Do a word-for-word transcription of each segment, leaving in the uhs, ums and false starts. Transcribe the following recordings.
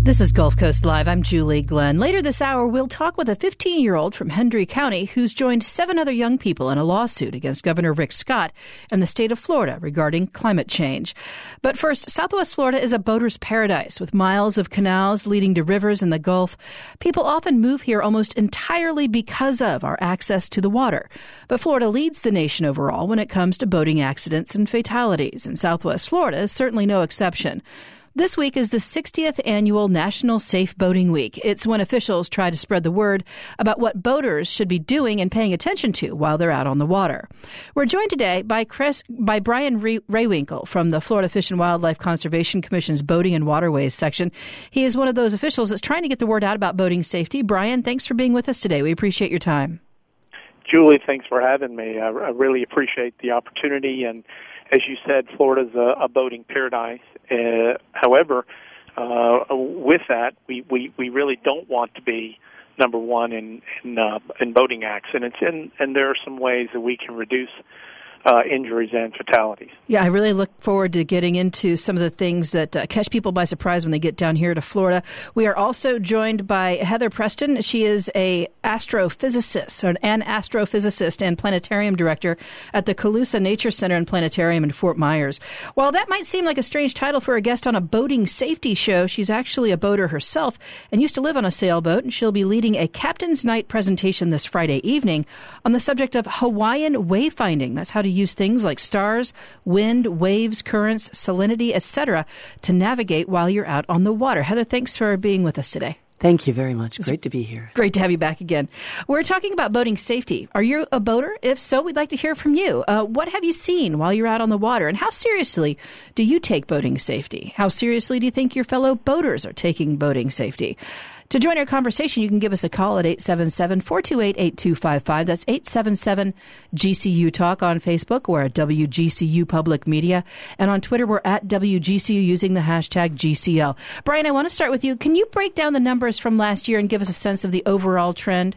This is Gulf Coast Live. I'm Julie Glenn. Later this hour, we'll talk with a fifteen-year-old from Hendry County who's joined seven other young people in a lawsuit against Governor Rick Scott and the state of Florida regarding climate change. But first, Southwest Florida is a boater's paradise with miles of canals leading to rivers in the Gulf. People often move here almost entirely because of our access to the water. But Florida leads the nation overall when it comes to boating accidents and fatalities, and Southwest Florida is certainly no exception. This week is the sixtieth annual National Safe Boating Week. It's when officials try to spread the word about what boaters should be doing and paying attention to while they're out on the water. We're joined today by Chris, by Brian Rehwinkle from the Florida Fish and Wildlife Conservation Commission's Boating and Waterways section. He is one of those officials that's trying to get the word out about boating safety. Brian, thanks for being with us today. We appreciate your time. Julie, thanks for having me. I, I really appreciate the opportunity. And as you said, Florida's a, a boating paradise. Uh, however, uh, with that, we, we, we really don't want to be number one in in, uh, in boating accidents, and, and there are some ways that we can reduce Uh, injuries and fatalities. Yeah, I really look forward to getting into some of the things that uh, catch people by surprise when they get down here to Florida. We are also joined by Heather Preston. She is a astrophysicist, or an astrophysicist and planetarium director at the Calusa Nature Center and Planetarium in Fort Myers. While that might seem like a strange title for a guest on a boating safety show, she's actually a boater herself and used to live on a sailboat, and she'll be leading a Captain's Night presentation this Friday evening on the subject of Hawaiian wayfinding. That's how to use things like stars, wind, waves, currents, salinity, et cetera to navigate while you're out on the water. Heather, thanks for being with us today. Thank you very much. Great to be here. Great to have you back again. We're talking about boating safety. Are you a boater? If so, we'd like to hear from you. Uh, what have you seen while you're out on the water, and how seriously do you take boating safety? How seriously do you think your fellow boaters are taking boating safety? To join our conversation, you can give us a call at eight seven seven, four two eight, eight two five five. That's eight seven seven G C U Talk on Facebook. We're at W G C U Public Media. And on Twitter, we're at W G C U using the hashtag G C L. Brian, I want to start with you. Can you break down the numbers from last year and give us a sense of the overall trend?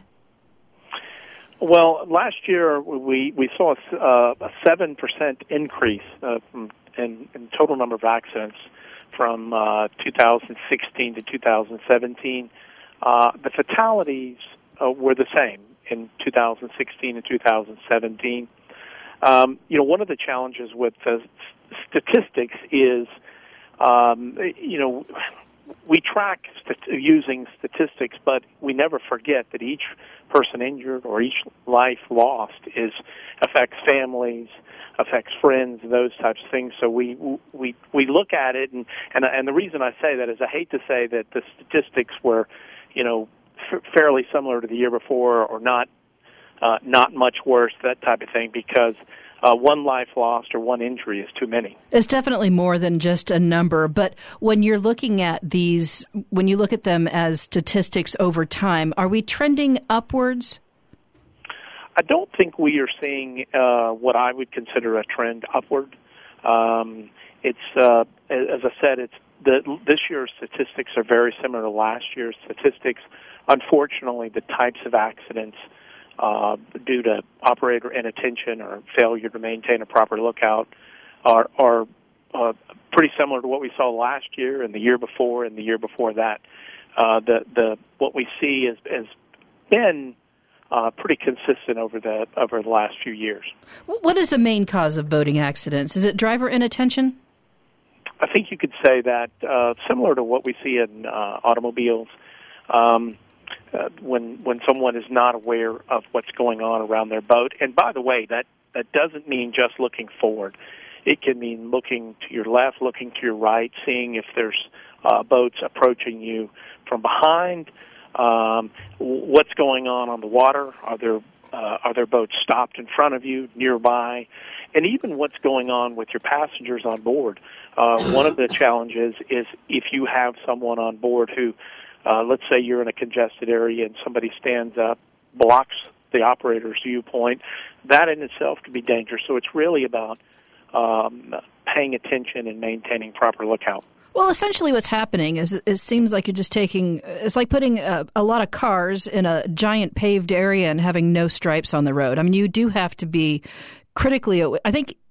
Well, last year we, we saw a, uh, a seven percent increase uh, from, in, in total number of accidents from uh, two thousand sixteen to two thousand seventeen. Uh, the fatalities uh, were the same in two thousand sixteen and two thousand seventeen. Um, you know, one of the challenges with the statistics is, um, you know, we track st- using statistics, but we never forget that each person injured or each life lost is affects families, affects friends, those types of things. So we we we look at it, and and and the reason I say that is I hate to say that the statistics were, you know, f- fairly similar to the year before, or not uh, not much worse, that type of thing, because uh, one life lost or one injury is too many. It's definitely more than just a number, but when you're looking at these, when you look at them as statistics over time, are we trending upwards? I don't think we are seeing uh, what I would consider a trend upward. Um, it's uh, as I said, it's the, this year's statistics are very similar to last year's statistics. Unfortunately, the types of accidents uh, due to operator inattention or failure to maintain a proper lookout are, are uh, pretty similar to what we saw last year and the year before and the year before that. Uh, the the what we see is has been Uh, pretty consistent over the over the last few years. What is the main cause of boating accidents? Is it driver inattention? I think you could say that uh, similar to what we see in uh, automobiles, um, uh, when when someone is not aware of what's going on around their boat. And by the way, that, that doesn't mean just looking forward. It can mean looking to your left, looking to your right, seeing if there's uh, boats approaching you from behind. Um, what's going on on the water? Are there uh, are there boats stopped in front of you, nearby? And even what's going on with your passengers on board. Uh, one of the challenges is if you have someone on board who, uh, let's say you're in a congested area and somebody stands up, blocks the operator's viewpoint, that in itself can be dangerous. So it's really about um, paying attention and maintaining proper lookout. Well, essentially what's happening is it seems like you're just taking, it's like putting a, a lot of cars in a giant paved area and having no stripes on the road. I mean, you do have to be critically, I think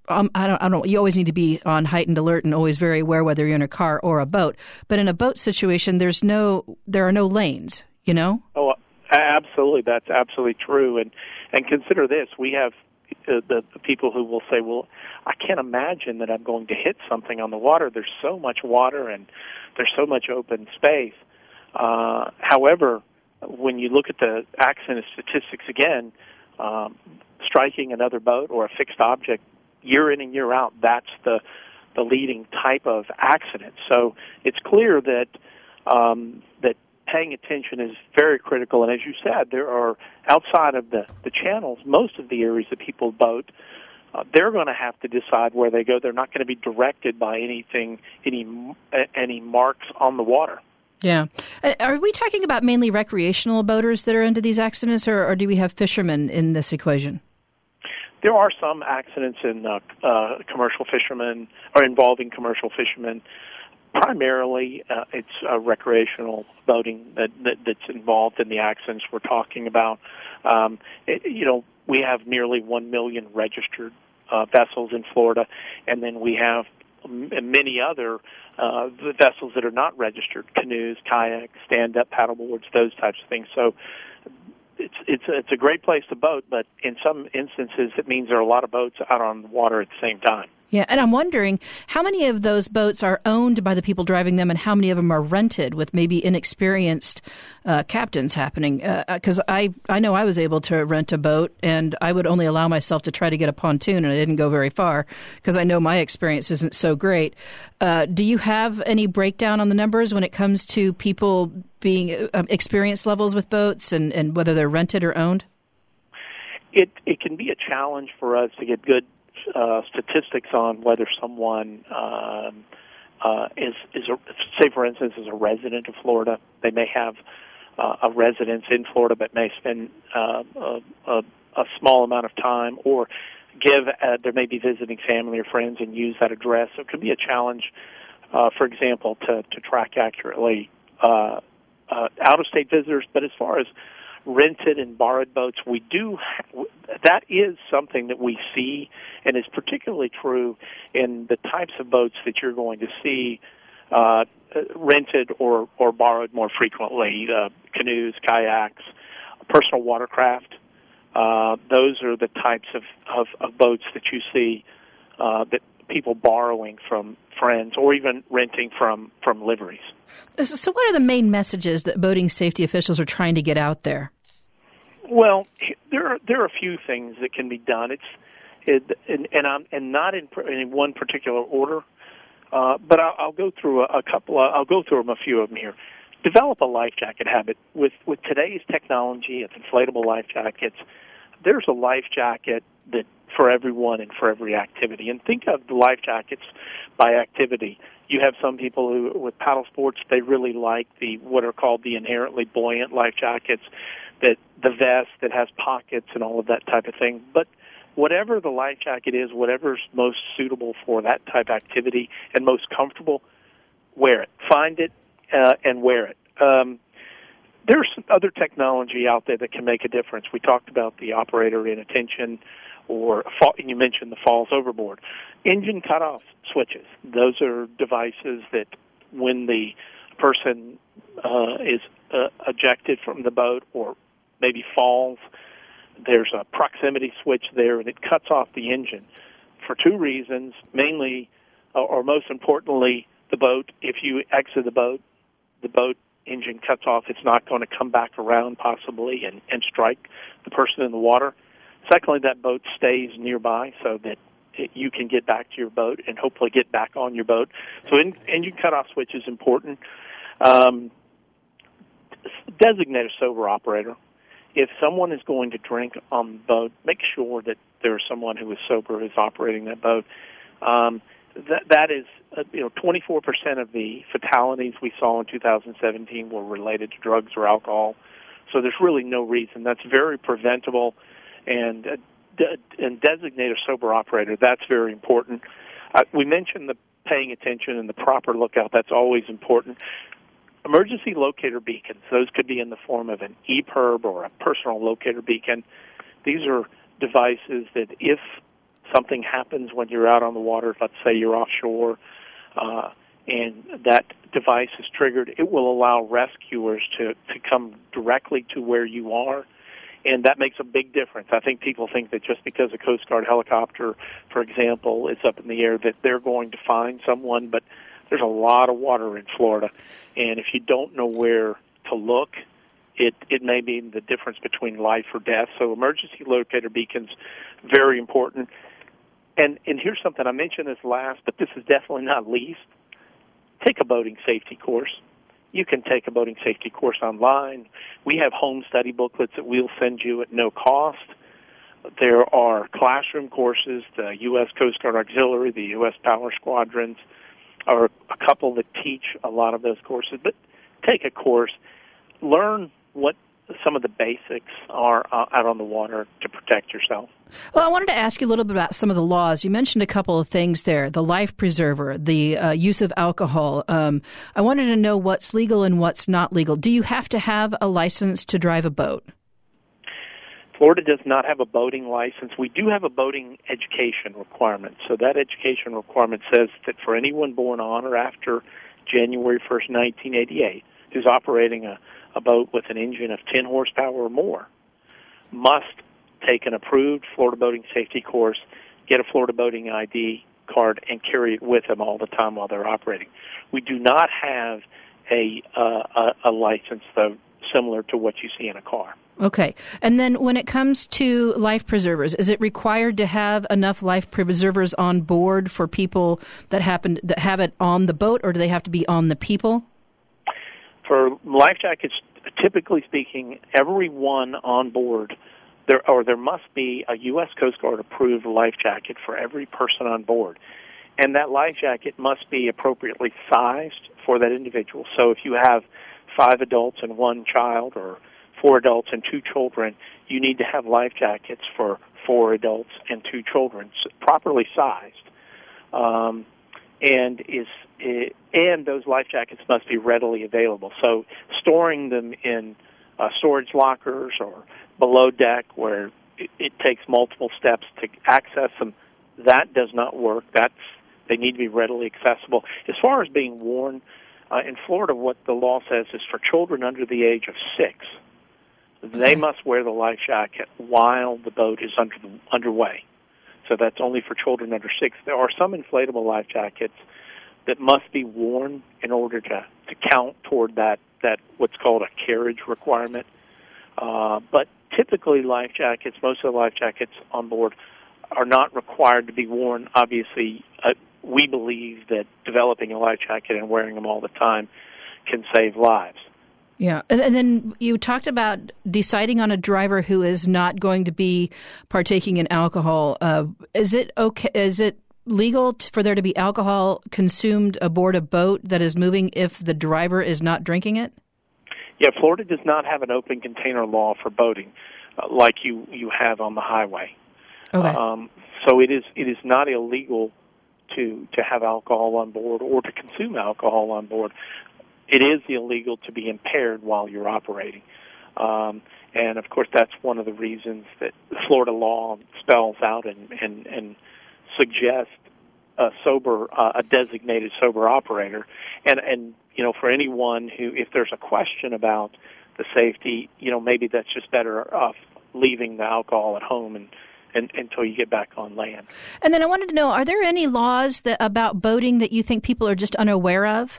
um, I don't, I don't. You always need to be on heightened alert and always very aware whether you're in a car or a boat. But in a boat situation, there's no, there are no lanes. You know? Oh, absolutely. That's absolutely true. And and consider this: we have uh, the, the people who will say, "Well, I can't imagine that I'm going to hit something on the water. There's so much water and there's so much open space." Uh, however, when you look at the accident statistics again, um, striking another boat or a fixed object year in and year out, that's the the leading type of accident. So it's clear that um, that paying attention is very critical. And as you said, there are, outside of the, the channels, most of the areas that people boat, uh, they're going to have to decide where they go. They're not going to be directed by anything, any any marks on the water. Yeah. Are we talking about mainly recreational boaters that are into these accidents, or, or do we have fishermen in this equation? There are some accidents in uh, uh, commercial fishermen, or involving commercial fishermen. Primarily, uh, it's uh, recreational boating that, that, that's involved in the accidents we're talking about. Um, it, you know, we have nearly one million registered uh, vessels in Florida, and then we have m- many other uh, vessels that are not registered: canoes, kayaks, stand-up paddleboards, those types of things. So it's it's a, it's a great place to boat, but in some instances, it means there are a lot of boats out on the water at the same time. Yeah, and I'm wondering how many of those boats are owned by the people driving them and how many of them are rented with maybe inexperienced uh, captains happening. Because uh, I, I know I was able to rent a boat, and I would only allow myself to try to get a pontoon, and I didn't go very far because I know my experience isn't so great. Uh, do you have any breakdown on the numbers when it comes to people being uh, experience levels with boats and, and whether they're rented or owned? It, it can be a challenge for us to get good Uh, statistics on whether someone um, uh, is, is a, say, for instance, is a resident of Florida. They may have uh, a residence in Florida, but may spend uh, a, a, a small amount of time, or give. Uh, there may be visiting family or friends and use that address. So it could be a challenge, uh, for example, to to track accurately uh, uh, out-of-state visitors. But as far as rented and borrowed boats, we do, that is something that we see, and is particularly true in the types of boats that you're going to see uh, rented or, or borrowed more frequently: uh, canoes, kayaks, personal watercraft. Uh, those are the types of, of, of boats that you see uh, that people borrowing from friends or even renting from, from liveries. So what are the main messages that boating safety officials are trying to get out there? Well, there are, there are a few things that can be done. It's it, and and, I'm, and not in, in one particular order, uh, but I'll, I'll go through a, a couple. Of, I'll go through them, a few of them here. Develop a life jacket habit. With with today's technology of inflatable life jackets, there's a life jacket that for everyone and for every activity. And think of the life jackets by activity. You have some people who, with paddle sports, they really like the what are called the inherently buoyant life jackets, that the vest that has pockets and all of that type of thing. But whatever the life jacket is, whatever's most suitable for that type of activity and most comfortable, wear it. Find it uh, and wear it. Um, there's some other technology out there that can make a difference. We talked about the operator inattention, or fall, you mentioned the falls overboard. Engine cutoff switches. Those are devices that when the person uh, is uh, ejected from the boat or maybe falls, there's a proximity switch there, and it cuts off the engine for two reasons. Mainly, uh, or most importantly, the boat, if you exit the boat, the boat engine cuts off. It's not going to come back around possibly and, and strike the person in the water. Secondly, that boat stays nearby so that it, you can get back to your boat and hopefully get back on your boat. So in, engine cutoff switch is important. Um, designate a sober operator. If someone is going to drink on the boat, make sure that there's someone who is sober who's operating that boat. Um, that that is, uh, you know, twenty-four percent of the fatalities we saw in two thousand seventeen were related to drugs or alcohol. So there's really no reason. That's very preventable. And uh, de- and designate a sober operator. That's very important. Uh, we mentioned the paying attention and the proper lookout. That's always important. Emergency locator beacons. Those could be in the form of an E P I R B or a personal locator beacon. These are devices that if something happens when you're out on the water, let's say you're offshore, uh, and that device is triggered, it will allow rescuers to, to come directly to where you are, and that makes a big difference. I think people think that just because a Coast Guard helicopter, for example, is up in the air, that they're going to find someone, but there's a lot of water in Florida, and if you don't know where to look, it, it may mean the difference between life or death. So emergency locator beacons, very important. And, and here's something, I mentioned this last, but this is definitely not least. Take a boating safety course. You can take a boating safety course online. We have home study booklets that we'll send you at no cost. There are classroom courses. The U S Coast Guard Auxiliary, the U S Power Squadrons are a couple that teach a lot of those courses. But take a course. Learn what some of the basics are uh, out on the water to protect yourself. Well, I wanted to ask you a little bit about some of the laws. You mentioned a couple of things there, the life preserver, the uh, use of alcohol. Um, I wanted to know what's legal and what's not legal. Do you have to have a license to drive a boat? Florida does not have a boating license. We do have a boating education requirement. So that education requirement says that for anyone born on or after January first, nineteen eighty-eight, who's operating a, a boat with an engine of ten horsepower or more, must take an approved Florida boating safety course, get a Florida boating I D card, and carry it with them all the time while they're operating. We do not have a, uh, a, a license, though, similar to what you see in a car. Okay. And then when it comes to life preservers, is it required to have enough life preservers on board for people that happen that have it on the boat, or do they have to be on the people? For life jackets, typically speaking, everyone on board, there or there must be a U S Coast Guard approved life jacket for every person on board. And that life jacket must be appropriately sized for that individual. So if you have five adults and one child, or four adults and two children, you need to have life jackets for four adults and two children, properly sized. Um, and is and those life jackets must be readily available. So storing them in uh, storage lockers or below deck where it, it takes multiple steps to access them, that does not work. That's they need to be readily accessible. As far as being worn, uh, in Florida, what the law says is for children under the age of six, they must wear the life jacket while the boat is under the, underway. So that's only for children under six. There are some inflatable life jackets that must be worn in order to, to count toward that, that what's called a carriage requirement. Uh, but typically life jackets, most of the life jackets on board are not required to be worn. Obviously, uh, we believe that developing a life jacket and wearing them all the time can save lives. Yeah, and, and then you talked about deciding on a driver who is not going to be partaking in alcohol. Uh, is it okay? Is it legal t- for there to be alcohol consumed aboard a boat that is moving if the driver is not drinking it? Yeah, Florida does not have an open container law for boating uh, like you, you have on the highway. Okay. Um, so it is it is not illegal to to have alcohol on board or to consume alcohol on board. It is illegal to be impaired while you're operating. Um, and, of course, that's one of the reasons that Florida law spells out and, and, and suggests a sober, uh, a designated sober operator. And, and, you know, for anyone who, if there's a question about the safety, you know, maybe that's just better off leaving the alcohol at home and, and until you get back on land. And then I wanted to know, are there any laws that, about boating that you think people are just unaware of?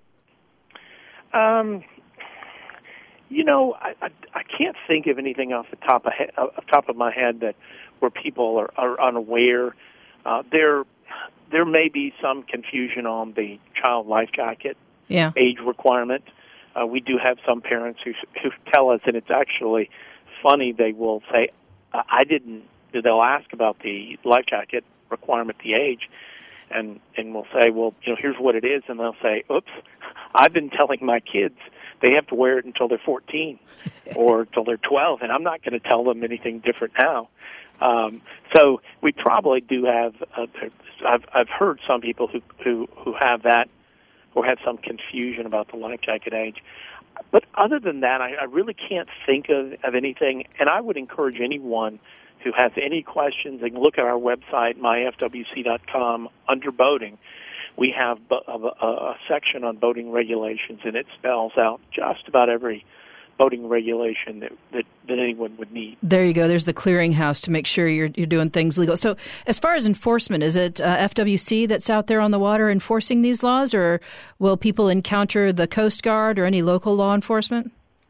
Um, you know, I, I, I can't think of anything off the top of, he, uh, top of my head that where people are, are unaware. Uh, there, there may be some confusion on the child life jacket yeah. age requirement. Uh, we do have some parents who who tell us, and it's actually funny. They will say, "I didn't." They'll ask about the life jacket requirement, the age. And, and we'll say, well, you know, here's what it is. And they'll say, oops, I've been telling my kids they have to wear it until they're fourteen or until they're twelve, and I'm not going to tell them anything different now. Um, so we probably do have, uh, I've, I've heard some people who, who, who have that or have some confusion about the life jacket age. But other than that, I, I really can't think of, of anything, and I would encourage anyone who has any questions, they can look at our website, my f w c dot com, under boating. We have a, a, a section on boating regulations, and it spells out just about every boating regulation that, that, that anyone would need. There you go. There's the clearinghouse to make sure you're you're doing things legal. So as far as enforcement, is it uh, F W C that's out there on the water enforcing these laws, or will people encounter the Coast Guard or any local law enforcement?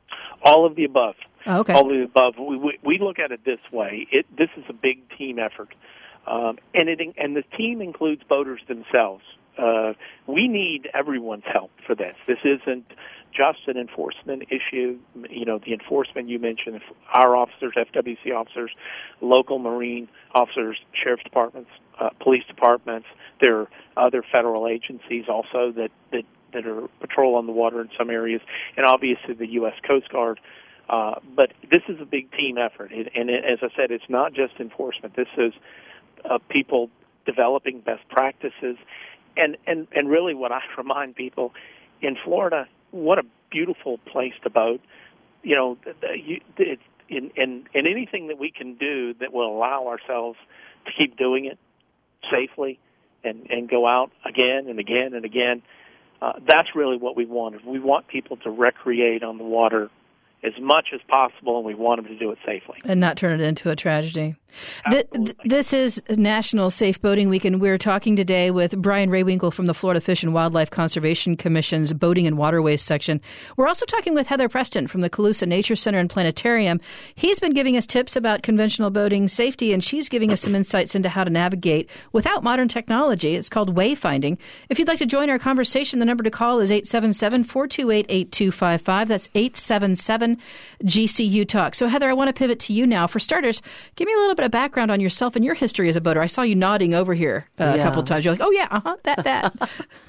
All of the above. Oh, okay. All of the above. We, we, we look at it this way. It, this is a big team effort, um, and, it, and the team includes boaters themselves. Uh, we need everyone's help for this. This isn't just an enforcement issue. You know, the enforcement you mentioned, our officers, F W C officers, local Marine officers, sheriff's departments, uh, police departments. There are other federal agencies also that, that, that are patrol on the water in some areas, and obviously the U S Coast Guard. Uh, but this is a big team effort, it, and it, as I said, it's not just enforcement. This is uh, people developing best practices. And, and, and really what I remind people, in Florida, what a beautiful place to boat. You know, it's in, in, in anything that we can do that will allow ourselves to keep doing it safely and, and go out again and again and again, uh, that's really what we want. We want people to recreate on the water as much as possible, and we want them to do it safely. And not turn it into a tragedy. Th- th- this is National Safe Boating Week, and we're talking today with Brian Rehwinkle from the Florida Fish and Wildlife Conservation Commission's Boating and Waterways section. We're also talking with Heather Preston from the Calusa Nature Center and Planetarium. He's been giving us tips about conventional boating safety, and she's giving us some insights into how to navigate without modern technology. It's called wayfinding. If you'd like to join our conversation, the number to call is eight seven seven, four two eight, eight two five five. That's eight seven seven, G C U Talk. So, Heather, I want to pivot to you now. For starters, give me a little bit of background on yourself and your history as a boater. I saw you nodding over here uh, yeah. a couple of times. You're like, oh, yeah, uh-huh, that, that.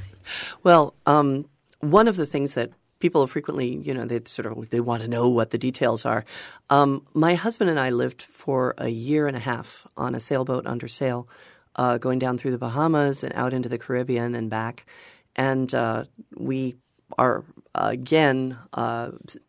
Well, um, one of the things that people frequently, you know, they sort of they want to know what the details are. Um, my husband and I lived for a year and a half on a sailboat under sail, uh, going down through the Bahamas and out into the Caribbean and back. And uh, we are, uh, again, uh,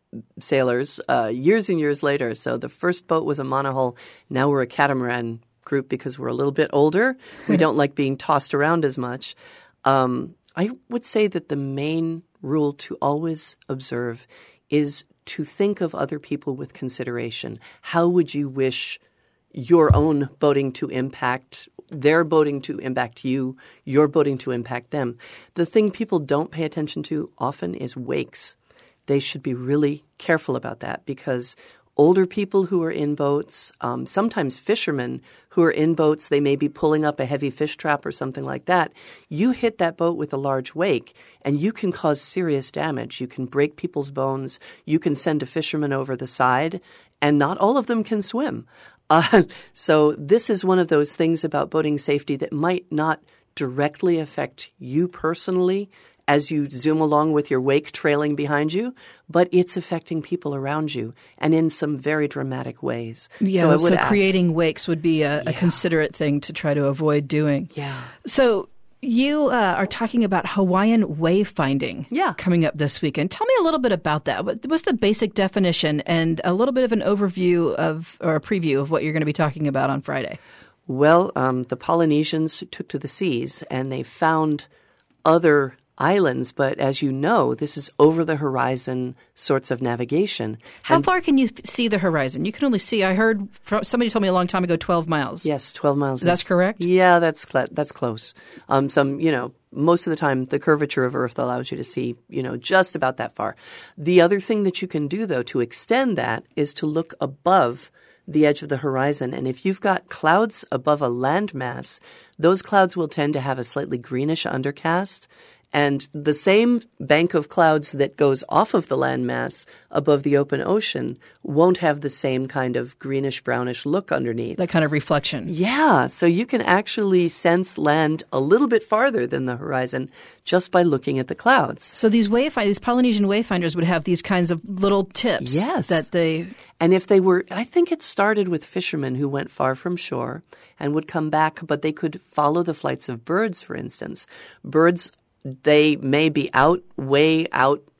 sailors uh, years and years later. So the first boat was a monohull. Now we're a catamaran group because we're a little bit older. We don't like being tossed around as much. Um, I would say that the main rule to always observe is to think of other people with consideration. How would you wish your own boating to impact their boating to impact you, your boating to impact them? The thing people don't pay attention to often is wakes. They should be really careful about that because older people who are in boats, um, sometimes fishermen who are in boats, they may be pulling up a heavy fish trap or something like that. You hit that boat with a large wake and you can cause serious damage. You can break people's bones. You can send a fisherman over the side, and not all of them can swim. Uh, so this is one of those things about boating safety that might not directly affect you personally as you zoom along with your wake trailing behind you, but it's affecting people around you and in some very dramatic ways. Yeah, so, I would so ask, creating wakes would be a, yeah. a considerate thing to try to avoid doing. Yeah. So you uh, are talking about Hawaiian wayfinding yeah. coming up this weekend. Tell me a little bit about that. What, what's the basic definition and a little bit of an overview of or a preview of what you're going to be talking about on Friday? Well, um, the Polynesians took to the seas and they found other islands, but as you know, this is over-the-horizon sorts of navigation. How and far can you see the horizon? You can only see, I heard, from, somebody told me a long time ago, twelve miles. Yes, twelve miles. That's is, correct? Yeah, that's cl- that's close. Um, some, you know, most of the time, the curvature of Earth allows you to see, you know, just about that far. The other thing that you can do, though, to extend that is to look above the edge of the horizon. And if you've got clouds above a landmass, those clouds will tend to have a slightly greenish undercast. And the same bank of clouds that goes off of the landmass above the open ocean won't have the same kind of greenish-brownish look underneath. That kind of reflection. Yeah. So you can actually sense land a little bit farther than the horizon just by looking at the clouds. So these wayfinders, these Polynesian wayfinders would have these kinds of little tips. Yes. That they... And if they were, I think it started with fishermen who went far from shore and would come back, but they could follow the flights of birds, for instance. Birds, they may be out, way out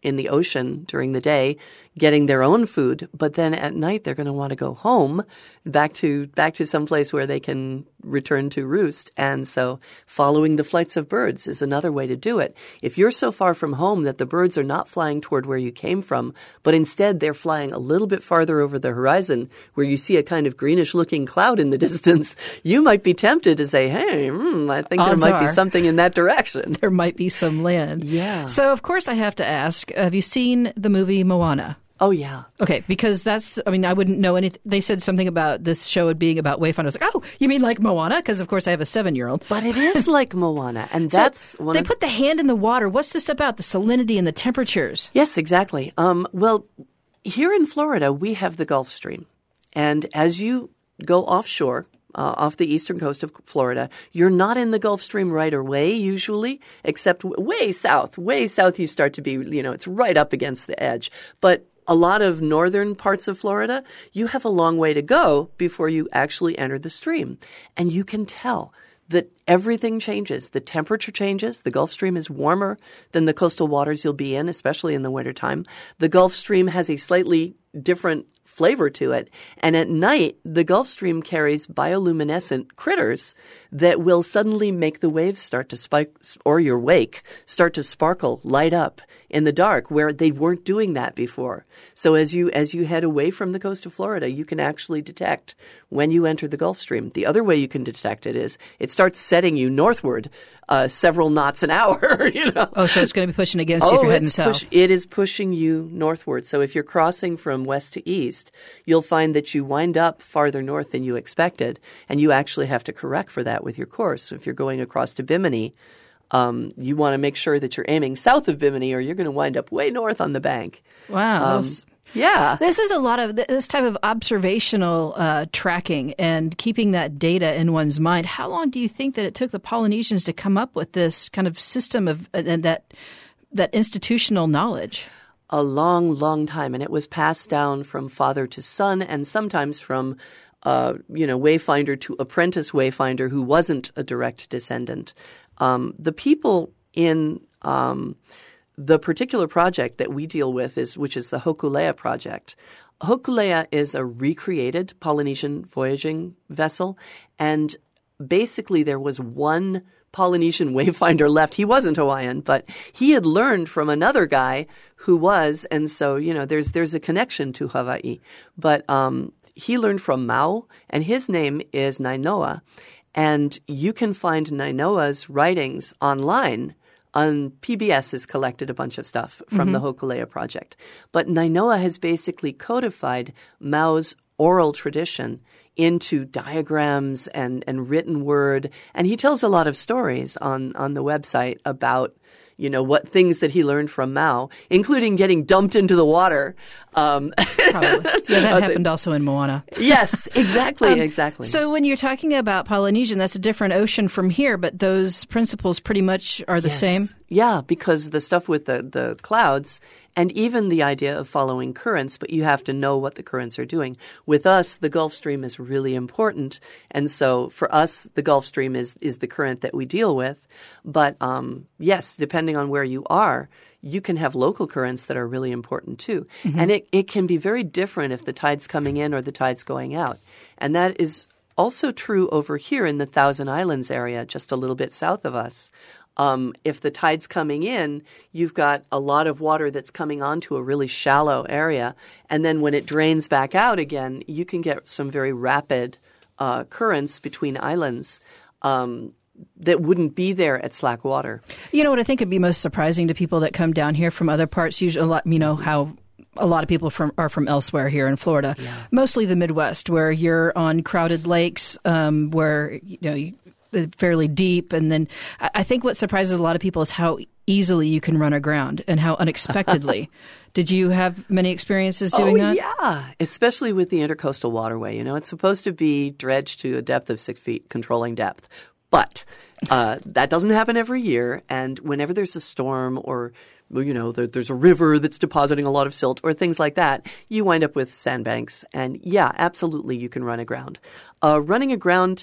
in the ocean during the day getting their own food, but then at night they're going to want to go home back to back to some place where they can return to roost. And so following the flights of birds is another way to do it. If you're so far from home that the birds are not flying toward where you came from, but instead they're flying a little bit farther over the horizon where you see a kind of greenish looking cloud in the distance, you might be tempted to say, hey, hmm, I think Odds there might are be something in that direction. There might be some land. Yeah. So, of course, I have to ask, have you seen the movie Moana? Oh, yeah. Okay, because that's, I mean, I wouldn't know anything. They said something about this show being about wayfinders. I was like, oh, you mean like Moana? Because, of course, I have a seven-year-old. But it is like Moana, and that's so one they of... put the hand in the water. What's this about, the salinity and the temperatures? Yes, exactly. Um, well, here in Florida, we have the Gulf Stream. And as you go offshore, Uh, off the eastern coast of Florida, you're not in the Gulf Stream right away, usually, except w- way south. Way south you start to be, you know, it's right up against the edge. But a lot of northern parts of Florida, you have a long way to go before you actually enter the stream. And you can tell that everything changes. The temperature changes. The Gulf Stream is warmer than the coastal waters you'll be in, especially in the wintertime. The Gulf Stream has a slightly different flavor to it. And at night, the Gulf Stream carries bioluminescent critters that will suddenly make the waves start to spike, or your wake, start to sparkle, light up in the dark, where they weren't doing that before. So as you as you head away from the coast of Florida, you can actually detect when you enter the Gulf Stream. The other way you can detect it is it starts setting you northward uh, several knots an hour. You know. Oh, so it's going to be pushing against oh, you if you're heading it's south. Push, it is pushing you northward. So if you're crossing from west to east, you'll find that you wind up farther north than you expected, and you actually have to correct for that with your course. So if you're going across to Bimini, um, you want to make sure that you're aiming south of Bimini, or you're going to wind up way north on the bank. Wow. Um, yeah. This is a lot of this type of observational uh, tracking and keeping that data in one's mind. How long do you think that it took the Polynesians to come up with this kind of system of uh, and that that institutional knowledge? A long, long time. And it was passed down from father to son, and sometimes from, uh, you know, wayfinder to apprentice wayfinder who wasn't a direct descendant. Um, the people in um, the particular project that we deal with, is which is the Hokulea project. Hokulea is a recreated Polynesian voyaging vessel, and basically there was one Polynesian wayfinder left. He wasn't Hawaiian, but he had learned from another guy who was, and so, you know, there's there's a connection to Hawaii. But um, he learned from Mau, and his name is Nainoa. And you can find Nainoa's writings online. On P B S has collected a bunch of stuff from mm-hmm. the Hokulea project. But Nainoa has basically codified Mau's oral tradition into diagrams and, and written word. And he tells a lot of stories on, on the website about, you know, what things that he learned from Mau, including getting dumped into the water. Um, Probably. Yeah, that happened also in Moana. Yes, exactly, um, exactly. So when you're talking about Polynesian, that's a different ocean from here, but those principles pretty much are the yes. same? Yeah, because the stuff with the, the clouds and even the idea of following currents, but you have to know what the currents are doing. With us, the Gulf Stream is really important. And so for us, the Gulf Stream is, is the current that we deal with. But um, yes, depending on where you are, you can have local currents that are really important too. Mm-hmm. And it, it can be very different if the tide's coming in or the tide's going out. And that is also true over here in the Thousand Islands area, just a little bit south of us. Um, if the tide's coming in, you've got a lot of water that's coming onto a really shallow area. And then when it drains back out again, you can get some very rapid uh, currents between islands um, that wouldn't be there at slack water. You know what I think would be most surprising to people that come down here from other parts, usually a lot, you know, how a lot of people from are from elsewhere here in Florida, yeah. Mostly the Midwest, where you're on crowded lakes, um, where, you know, you, fairly deep. And then I think what surprises a lot of people is how easily you can run aground and how unexpectedly. Did you have many experiences doing oh, that? Yeah, especially with the Intercoastal Waterway. You know, it's supposed to be dredged to a depth of six feet, controlling depth. But uh, that doesn't happen every year. And whenever there's a storm or, you know, there, there's a river that's depositing a lot of silt or things like that, you wind up with sandbanks. And yeah, absolutely, you can run aground. Uh, running aground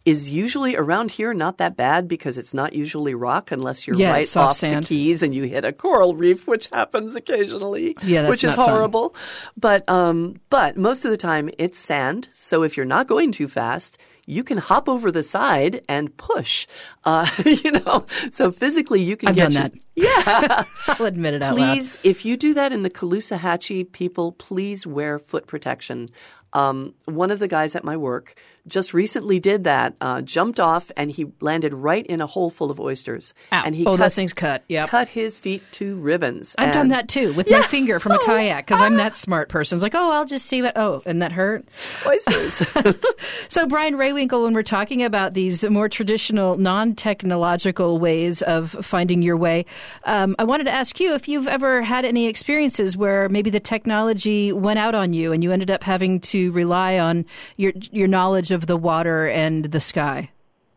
is usually around here not that bad because it's not usually rock unless you're yeah, right soft off sand. the Keys and you hit a coral reef, which happens occasionally, yeah, that's which is not horrible. Fun. But um, but most of the time it's sand. So if you're not going too fast, you can hop over the side and push. Uh, you know, so physically you can I've get done your, that. Yeah, I'll admit it out please, loud. if you do that in the Caloosahatchee, people, please wear foot protection. Um, one of the guys at my work just recently did that, uh, jumped off, and he landed right in a hole full of oysters. Ow. And he oh, cut, those things cut. Yep. cut his feet to ribbons. I've and, done that too with yeah. my finger from a Oh, kayak because I'm ah. that smart person. It's like, oh, I'll just see what. Oh, and that hurt. Oysters. So, Brian Rehwinkel, when we're talking about these more traditional, non-technological ways of finding your way, um, I wanted to ask you if you've ever had any experiences where maybe the technology went out on you and you ended up having to rely on your your knowledge of the water and the sky.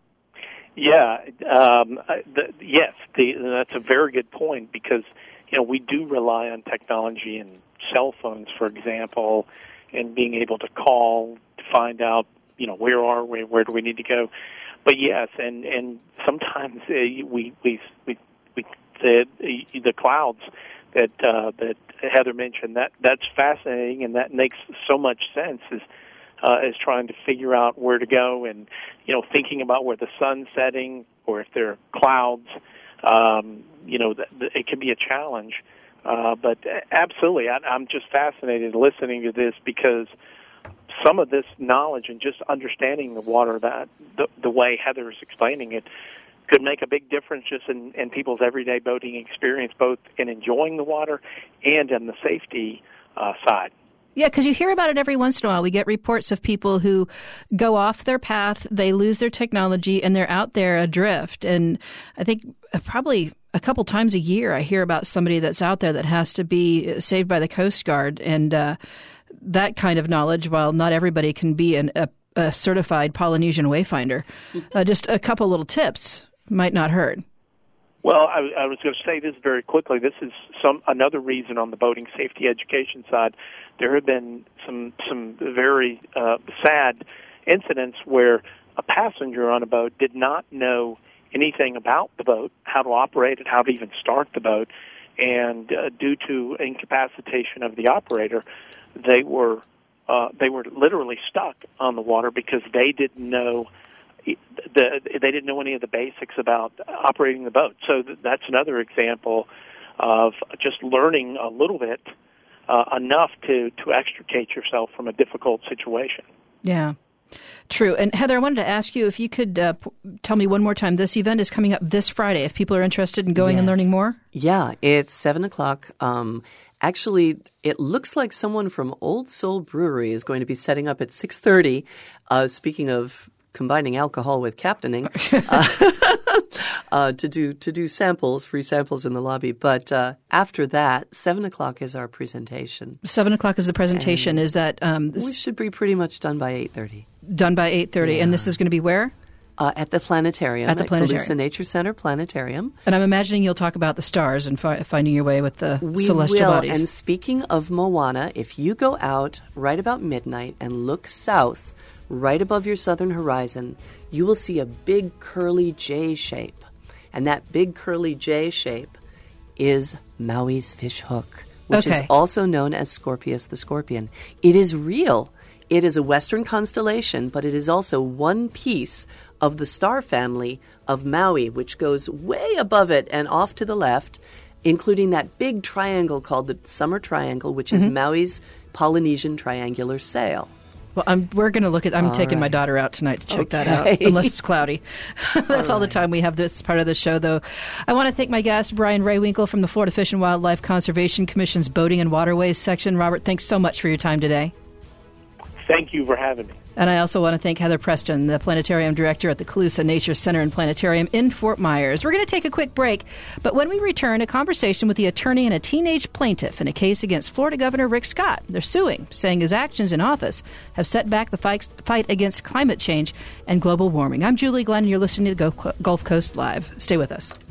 Yeah, um, the, yes, the, that's a very good point because, you know, we do rely on technology and cell phones, for example, and being able to call to find out, you know, where are we, where do we need to go. But yes, and, and sometimes uh, we, we, we, we the, the clouds that, uh, that Heather mentioned, that, that's fascinating and that makes so much sense is, Uh, is trying to figure out where to go and, you know, thinking about where the sun's setting or if there are clouds, um, you know, th- th- it can be a challenge. Uh, but absolutely, I, I'm just fascinated listening to this because some of this knowledge and just understanding the water that the, the way Heather is explaining it could make a big difference just in, in people's everyday boating experience, both in enjoying the water and in the safety uh, side. Yeah, because you hear about it every once in a while. We get reports of people who go off their path, they lose their technology, and they're out there adrift. And I think probably a couple times a year I hear about somebody that's out there that has to be saved by the Coast Guard. And uh, that kind of knowledge, while not everybody can be an, a, a certified Polynesian wayfinder, uh, just a couple little tips might not hurt. Well, I, I was going to say this very quickly. This is some another reason on the boating safety education side. There have been some some very uh, sad incidents where a passenger on a boat did not know anything about the boat, how to operate it, how to even start the boat, and uh, due to incapacitation of the operator, they were uh, they were literally stuck on the water because they didn't know. The, they didn't know any of the basics about operating the boat. So th- that's another example of just learning a little bit, uh, enough to, to extricate yourself from a difficult situation. Yeah, true. And Heather, I wanted to ask you if you could uh, p- tell me one more time, this event is coming up this Friday. If people are interested in going yes. and learning more? Yeah, it's seven o'clock. Um, actually, it looks like someone from Old Soul Brewery is going to be setting up at six thirty. Uh, speaking of combining alcohol with captaining, uh, uh, to do to do samples, free samples in the lobby. But uh, after that, seven o'clock is our presentation. Seven o'clock is the presentation. And is that um, we should be pretty much done by eight thirty. Done by eight thirty, yeah. And this is going to be where? Uh, at the planetarium. At the planetarium. At Calusa Nature Center Planetarium. And I'm imagining you'll talk about the stars and fi- finding your way with the we celestial will. bodies. And speaking of Moana, if you go out right about midnight and look south, right above your southern horizon, you will see a big curly J shape. And that big curly J shape is Maui's fish hook, which okay. is also known as Scorpius the Scorpion. It is real. It is a Western constellation, but it is also one piece of the star family of Maui, which goes way above it and off to the left, including that big triangle called the Summer Triangle, which is mm-hmm. Maui's Polynesian triangular sail. Well, I'm, we're going to look at, I'm all taking right. my daughter out tonight to check okay. that out, unless it's cloudy. That's all, all right. the time we have this part of the show, though. I want to thank my guest, Brian Rehwinkel from the Florida Fish and Wildlife Conservation Commission's Boating and Waterways section. Robert, thanks so much for your time today. Thank you for having me. And I also want to thank Heather Preston, the planetarium director at the Calusa Nature Center and Planetarium in Fort Myers. We're going to take a quick break, but when we return, a conversation with the attorney and a teenage plaintiff in a case against Florida Governor Rick Scott. They're suing, saying his actions in office have set back the fight, fight against climate change and global warming. I'm Julie Glenn, and you're listening to Gulf Coast Live. Stay with us.